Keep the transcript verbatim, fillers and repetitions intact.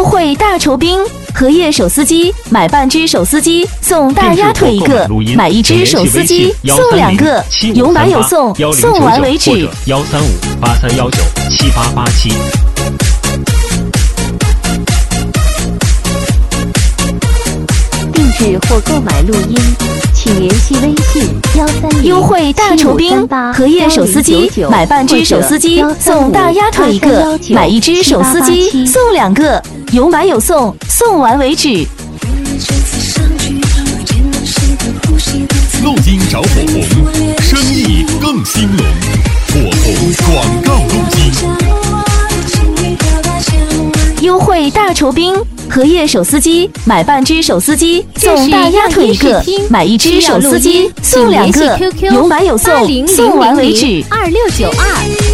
惠大酬宾！荷叶手撕鸡买半只手撕鸡送大鸭腿一个，买一只手撕鸡送两个，有买有送，送完为止。 幺三五八三幺九七八八七。 定制或购买录音，请联系微信幺三零优惠大酬宾！荷叶手撕鸡买半只手撕鸡送大鸭腿一个，买一只手撕鸡送两个，有买有送，送完为止。 录音找火红，生意更兴隆。火红广告录音。 优惠大酬宾！荷叶手撕鸡买半只手撕鸡送大鸭腿一个，买一只手撕鸡送两个，有买有送，送完为止。 二六九二。